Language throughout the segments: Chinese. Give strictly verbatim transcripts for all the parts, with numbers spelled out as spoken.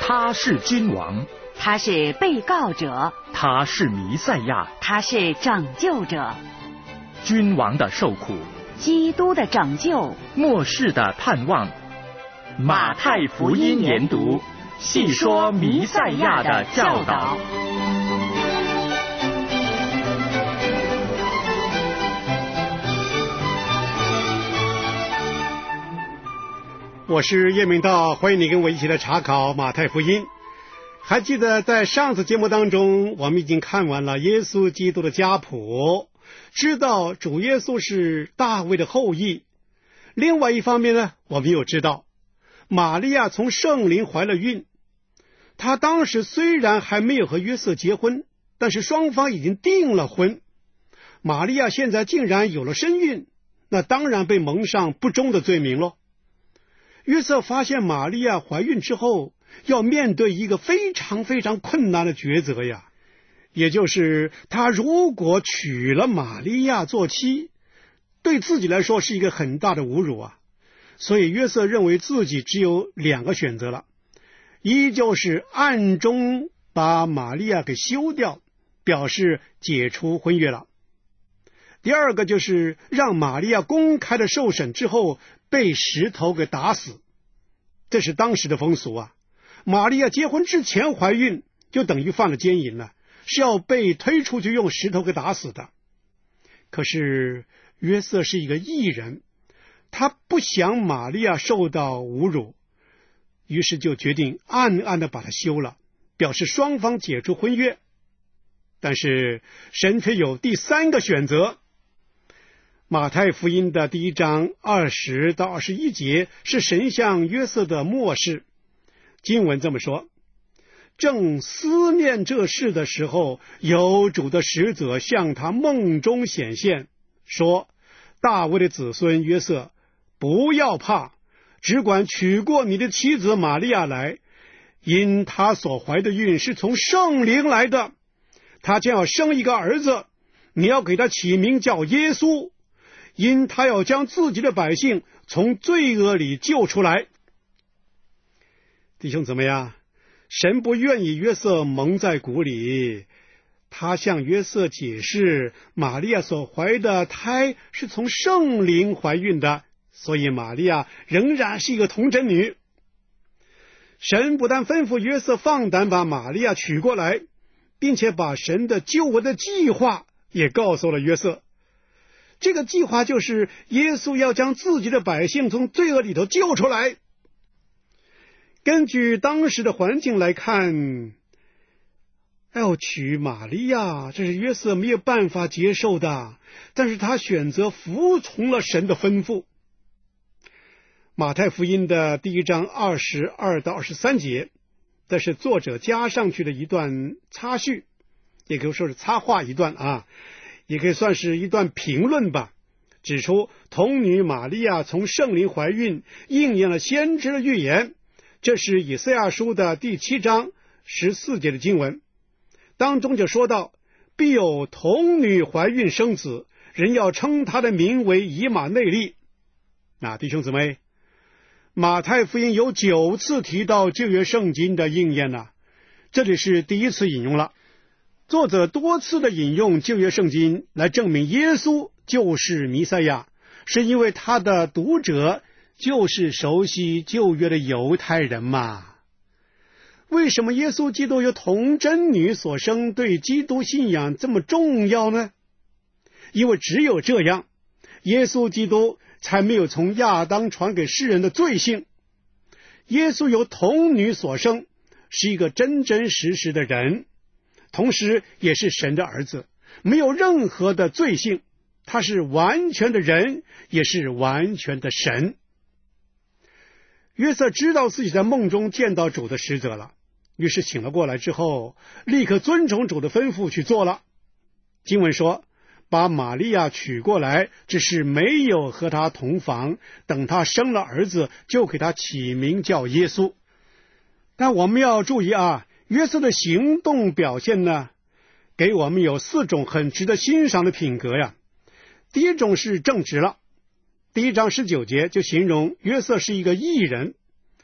他是君王， 他是被告者， 他是弥赛亚， 他是拯救者。 君王的受苦， 基督的拯救， 末世的盼望。马太福音研读，细说弥赛亚的教导。 我是叶明道，欢迎你跟我一起来查考马太福音。还记得在上次节目当中，我们已经看完了耶稣基督的家谱，知道主耶稣是大卫的后裔。另外一方面呢，我们又知道玛利亚从圣灵怀了孕。她当时虽然还没有和约瑟结婚，但是双方已经订了婚。玛利亚现在竟然有了身孕，那当然被蒙上不忠的罪名咯。约瑟发现玛利亚怀孕之后，要面对一个非常非常困难的抉择呀，也就是他如果娶了玛利亚做妻，对自己来说是一个很大的侮辱啊。所以约瑟认为自己只有两个选择了，一就是暗中把玛利亚给休掉，表示解除婚约了；第二个就是让玛利亚公开的受审之后被石头给打死。这是当时的风俗啊，玛利亚结婚之前怀孕就等于犯了奸淫了，是要被推出去用石头给打死的。可是约瑟是一个义人，他不想玛利亚受到侮辱，于是就决定暗暗的把她休了，表示双方解除婚约。但是神却有第三个选择。马太福音的第一章二十到二十一节是神向约瑟的默示。经文这么说：正思念这事的时候，有主的使者向他梦中显现，说：大卫的子孙约瑟，不要怕，只管娶过你的妻子玛利亚来，因他所怀的孕是从圣灵来的，他将要生一个儿子，你要给他起名叫耶稣，因他要将自己的百姓从罪恶里救出来。弟兄姊妹啊，神不愿意约瑟蒙在鼓里，他向约瑟解释玛利亚所怀的胎是从圣灵怀孕的，所以玛利亚仍然是一个童贞女。神不但吩咐约瑟放胆把玛利亚娶过来，并且把神的救恩的计划也告诉了约瑟。这个计划就是耶稣要将自己的百姓从罪恶里头救出来。根据当时的环境来看，要娶玛利亚，这是约瑟没有办法接受的，但是他选择服从了神的吩咐。马太福音的第一章二十二到二十三节，这是作者加上去的一段插叙，也可以说是插话一段啊，也可以算是一段评论吧，指出童女玛利亚从圣灵怀孕，应验了先知的预言。这是以赛亚书的第七章十四节的经文，当中就说到：必有童女怀孕生子，人要称他的名为以马内利。那弟兄姊妹，马太福音有九次提到旧约圣经的应验了，这里是第一次引用了。作者多次的引用旧约圣经来证明耶稣就是弥赛亚，是因为他的读者就是熟悉旧约的犹太人嘛。为什么耶稣基督由童贞女所生对基督信仰这么重要呢？因为只有这样，耶稣基督才没有从亚当传给世人的罪性。耶稣由童女所生，是一个真真实实的人，同时也是神的儿子，没有任何的罪性，他是完全的人，也是完全的神。约瑟知道自己在梦中见到主的使者了，于是醒了过来之后，立刻遵从主的吩咐去做了。经文说，把玛利亚娶过来，只是没有和他同房，等他生了儿子，就给他起名叫耶稣。但我们要注意啊，约瑟的行动表现呢，给我们有四种很值得欣赏的品格呀。第一种是正直了，第一章十九节就形容约瑟是一个义人。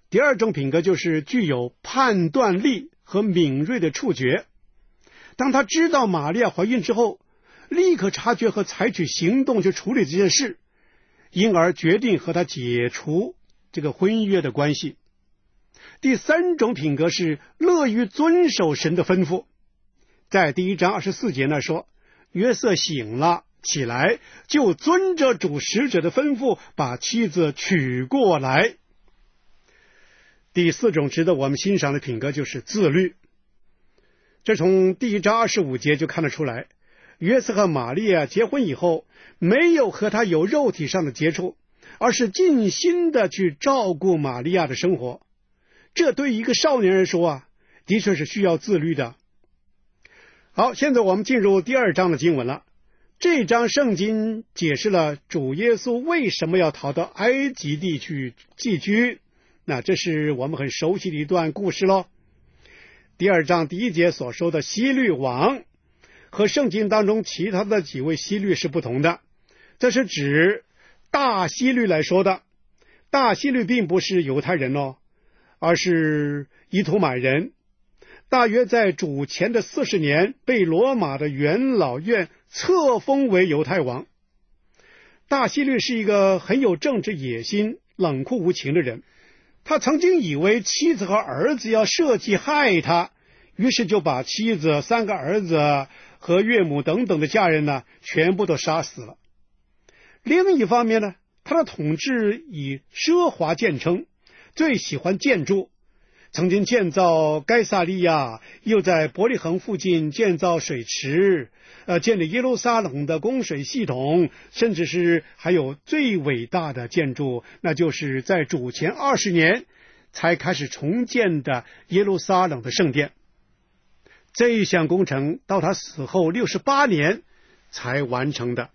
第二种品格就是具有判断力和敏锐的触觉。当他知道玛利亚怀孕之后，立刻察觉和采取行动去处理这件事，因而决定和他解除这个婚约的关系。第三种品格是乐于遵守神的吩咐。在第一章二十四节那说，约瑟醒了起来，就遵着主使者的吩咐把妻子娶过来。第四种值得我们欣赏的品格就是自律。这从第一章二十五节就看得出来，约瑟和玛利亚结婚以后，没有和他有肉体上的接触，而是尽心的去照顾玛利亚的生活。这对一个少年人说啊，的确是需要自律的。好，现在我们进入第二章的经文了。这章圣经解释了主耶稣为什么要逃到埃及地去寄居，那这是我们很熟悉的一段故事咯。第二章第一节所说的希律王和圣经当中其他的几位希律是不同的，这是指大希律来说的。大希律并不是犹太人哦，而是以土买人，大约在主前的四十年被罗马的元老院册封为犹太王。大希律是一个很有政治野心、冷酷无情的人，他曾经以为妻子和儿子要设计害他，于是就把妻子、三个儿子和岳母等等的家人呢，全部都杀死了。另一方面呢，他的统治以奢华见称，最喜欢建筑，曾经建造该萨利亚，又在伯利恒附近建造水池，呃，建立耶路撒冷的供水系统，甚至是还有最伟大的建筑，那就是在主前二十年才开始重建的耶路撒冷的圣殿。这一项工程到他死后六十八年才完成的。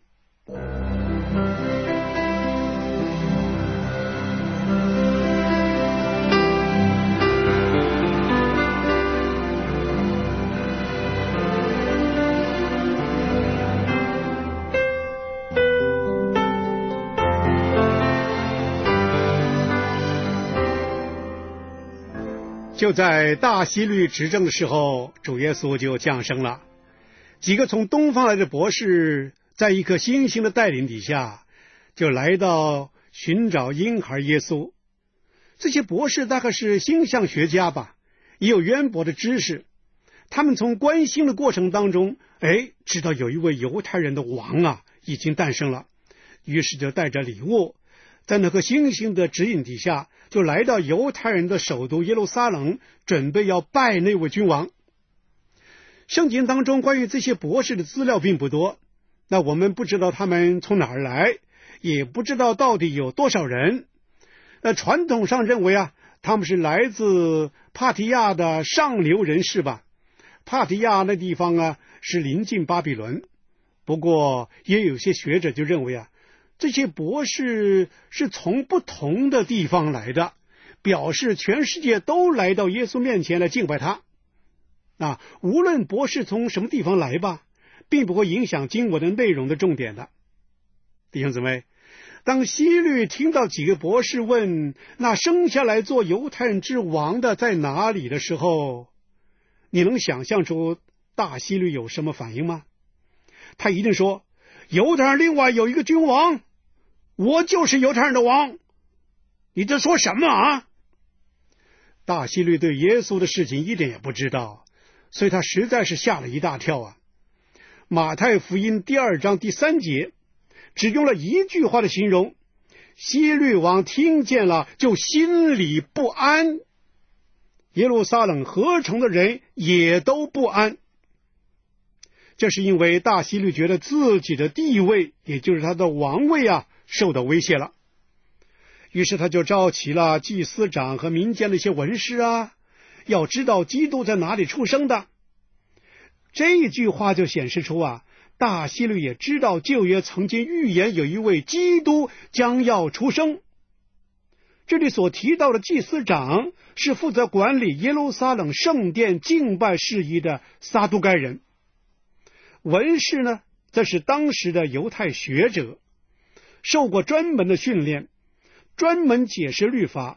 就在大希律执政的时候，主耶稣就降生了。几个从东方来的博士，在一颗星星的带领底下，就来到寻找婴孩耶稣。这些博士大概是星象学家吧，也有渊博的知识。他们从观星的过程当中，哎，知道有一位犹太人的王啊已经诞生了，于是就带着礼物，在那颗星星的指引底下，就来到犹太人的首都耶路撒冷，准备要拜那位君王。圣经当中关于这些博士的资料并不多，那我们不知道他们从哪儿来，也不知道到底有多少人。那传统上认为啊，他们是来自帕提亚的上流人士吧。帕提亚那地方啊是临近巴比伦，不过也有些学者就认为啊，这些博士是从不同的地方来的，表示全世界都来到耶稣面前来敬拜他。啊，无论博士从什么地方来吧，并不会影响经文的内容的重点的。弟兄姊妹，当希律听到几个博士问那生下来做犹太人之王的在哪里的时候，你能想象出大希律有什么反应吗？他一定说，犹太人另外有一个君王，我就是犹太人的王，你这说什么啊？大希律对耶稣的事情一点也不知道，所以他实在是吓了一大跳啊。马太福音第二章第三节只用了一句话的形容，希律王听见了就心里不安，耶路撒冷合城的人也都不安。这是因为大希律觉得自己的地位，也就是他的王位啊，受到威胁了。于是他就召集了祭司长和民间的一些文士啊，要知道基督在哪里出生的。这一句话就显示出啊，大希律也知道旧约曾经预言有一位基督将要出生。这里所提到的祭司长是负责管理耶路撒冷圣殿敬拜事宜的撒都该人，文士呢，这是当时的犹太学者，受过专门的训练，专门解释律法，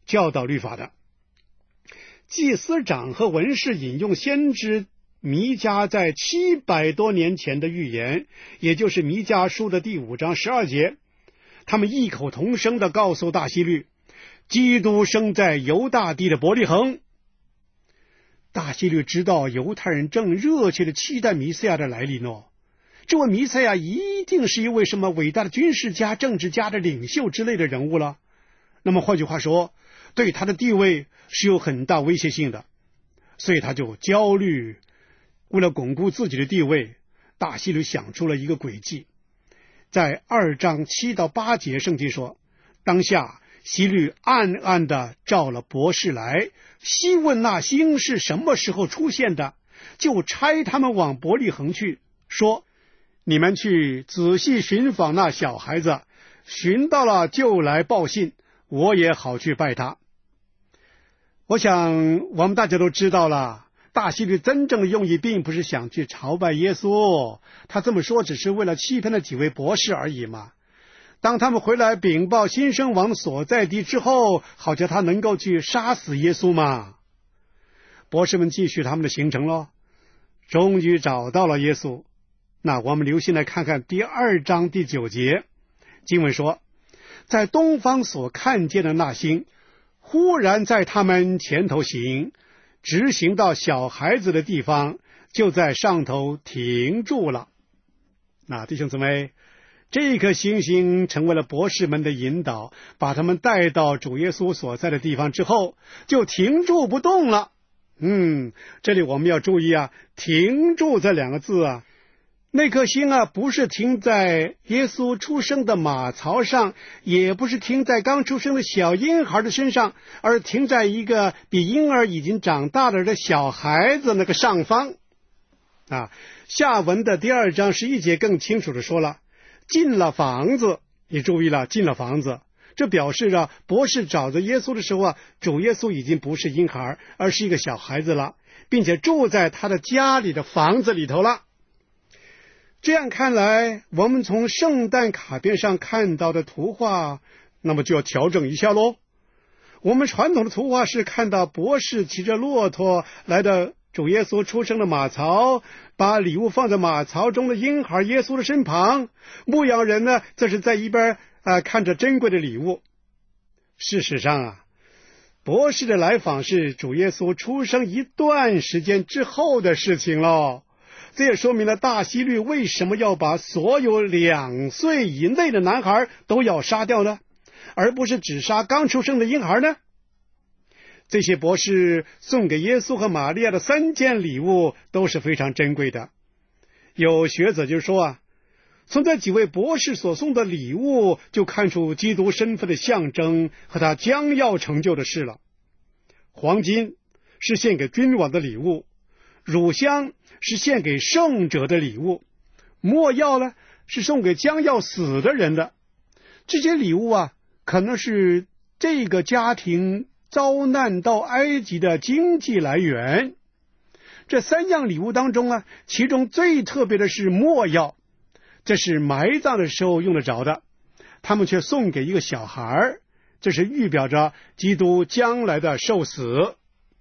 教导律法的。祭司长和文士引用先知弥迦在七百多年前的预言，也就是弥迦书的第五章十二节，他们异口同声地告诉大希律，基督生在犹大地的伯利恒。大希律知道犹太人正热切地期待弥赛亚的来临哦，这位弥赛亚一定是一位什么伟大的军事家、政治家的领袖之类的人物了。那么换句话说，对他的地位是有很大威胁性的，所以他就焦虑。为了巩固自己的地位，大希律想出了一个诡计。在二章七到八节，圣经说，当下希律暗暗地召了博士来，细问那星是什么时候出现的，就差他们往伯利恒去，说，你们去仔细寻访那小孩子，寻到了就来报信，我也好去拜他。我想我们大家都知道了，大希律真正的用意并不是想去朝拜耶稣，他这么说只是为了欺骗那几位博士而已嘛。当他们回来禀报新生王所在地之后，好叫他能够去杀死耶稣嘛。博士们继续他们的行程咯，终于找到了耶稣。那我们留心来看看第二章第九节，经文说，在东方所看见的那星，忽然在他们前头行，直行到小孩子的地方，就在上头停住了。那弟兄姊妹，这颗星星成为了博士们的引导，把他们带到主耶稣所在的地方之后，就停住不动了。嗯，这里我们要注意啊，停住这两个字啊，那颗星啊，不是停在耶稣出生的马槽上，也不是停在刚出生的小婴孩的身上，而停在一个比婴儿已经长大了的小孩子那个上方。啊，下文的第二章十一节更清楚的说了，进了房子，你注意了，进了房子，这表示着博士找着耶稣的时候啊，主耶稣已经不是婴孩，而是一个小孩子了，并且住在他的家里的房子里头了。这样看来，我们从圣诞卡片上看到的图画，那么就要调整一下咯。我们传统的图画是看到博士骑着骆驼来到主耶稣出生的马槽，把礼物放在马槽中的婴孩耶稣的身旁，牧羊人呢则是在一边啊、呃、看着珍贵的礼物。事实上啊，博士的来访是主耶稣出生一段时间之后的事情咯。这也说明了大希律为什么要把所有两岁以内的男孩都要杀掉呢，而不是只杀刚出生的婴孩呢？这些博士送给耶稣和玛利亚的三件礼物都是非常珍贵的。有学者就说啊，从这几位博士所送的礼物就看出基督身份的象征和他将要成就的事了。黄金是献给君王的礼物，乳香是献给圣者的礼物，没药呢是送给将要死的人的。这些礼物啊，可能是这个家庭遭难到埃及的经济来源。这三样礼物当中啊，其中最特别的是没药，这是埋葬的时候用得着的，他们却送给一个小孩，这是预表着基督将来的受死。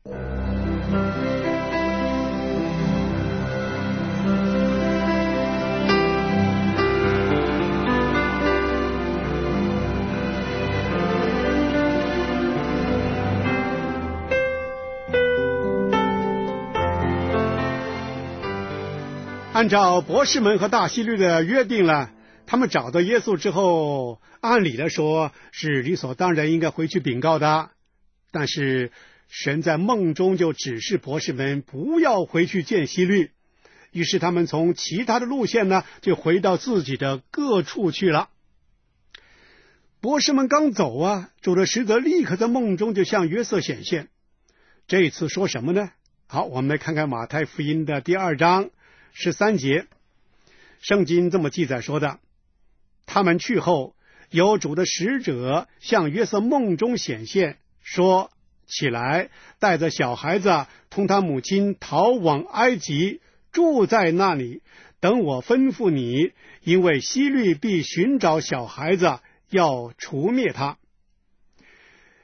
按照博士们和大希律的约定了，他们找到耶稣之后，按理来说是理所当然应该回去禀告的，但是神在梦中就指示博士们不要回去见希律，于是他们从其他的路线呢，就回到自己的各处去了。博士们刚走啊，主的使者立刻在梦中就向约瑟显现。这一次说什么呢？好，我们来看看马太福音的第二章十三节，圣经这么记载说的：他们去后，有主的使者向约瑟梦中显现，说：起来，带着小孩子同他母亲逃往埃及，住在那里，等我吩咐你，因为希律必寻找小孩子，要除灭他。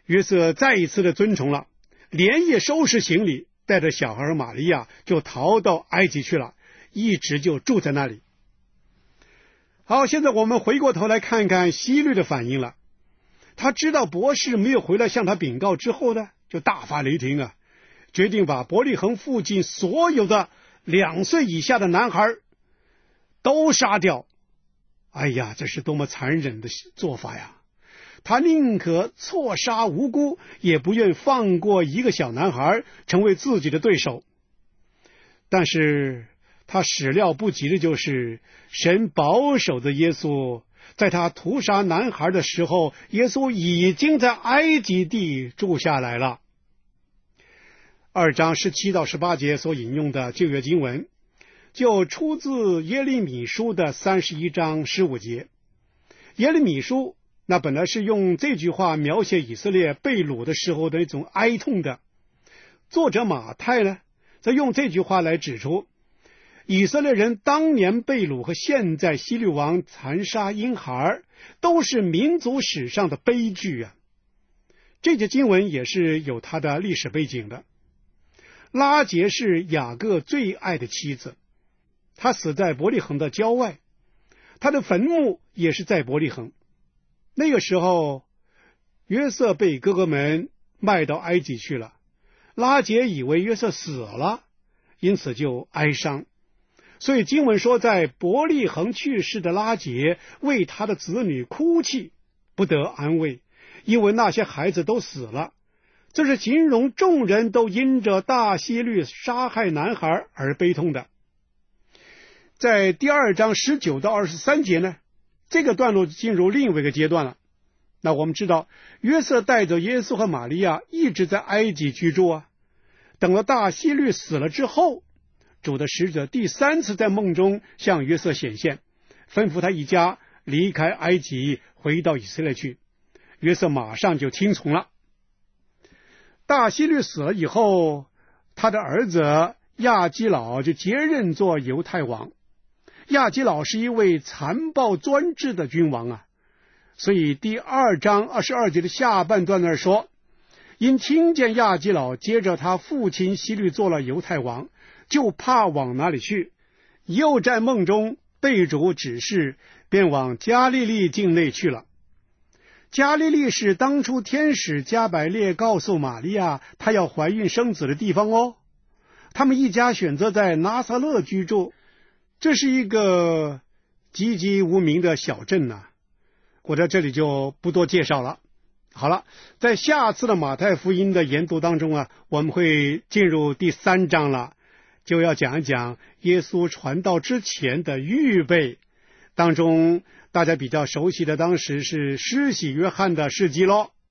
约瑟再一次的遵从了，连夜收拾行李，带着小孩玛利亚就逃到埃及去了，一直就住在那里。好，现在我们回过头来看看希律的反应了。他知道博士没有回来向他禀告之后呢，就大发雷霆啊，决定把伯利恒附近所有的两岁以下的男孩都杀掉。哎呀，这是多么残忍的做法呀！他宁可错杀无辜，也不愿放过一个小男孩成为自己的对手。但是他始料不及的就是，神保守的耶稣，在他屠杀男孩的时候，耶稣已经在埃及地住下来了。二章十七到十八节所引用的旧约经文，就出自耶利米书的三十一章十五节。耶利米书那本来是用这句话描写以色列被掳的时候的一种哀痛的，作者马太呢，则用这句话来指出以色列人当年被掳和现在希律王残杀婴孩都是民族史上的悲剧啊。这节经文也是有它的历史背景的。拉结是雅各最爱的妻子，他死在伯利恒的郊外，他的坟墓也是在伯利恒。那个时候约瑟被哥哥们卖到埃及去了，拉结以为约瑟死了，因此就哀伤。所以经文说，在伯利恒去世的拉结为他的子女哭泣，不得安慰，因为那些孩子都死了。这是形容众人都因着大希律杀害男孩而悲痛的。在第二章十九到二十三节呢，这个段落进入另外一个阶段了。那我们知道，约瑟带着耶稣和玛利亚一直在埃及居住啊。等到大希律死了之后，主的使者第三次在梦中向约瑟显现，吩咐他一家离开埃及，回到以色列去。约瑟马上就听从了。大希律死了以后，他的儿子亚基老就接任做犹太王。亚基老是一位残暴专制的君王啊，所以第二章二十二节的下半段那说，因听见亚基老接着他父亲希律做了犹太王，就怕往哪里去，又在梦中被主指示，便往加利利境内去了。加利利是当初天使加百列告诉玛利亚她要怀孕生子的地方哦。他们一家选择在拿撒勒居住，这是一个籍籍无名的小镇呐、啊，我在这里就不多介绍了。好了，在下次的马太福音的研读当中啊，我们会进入第三章了，就要讲一讲耶稣传道之前的预备。当中大家比较熟悉的当时是施洗约翰的事迹咯。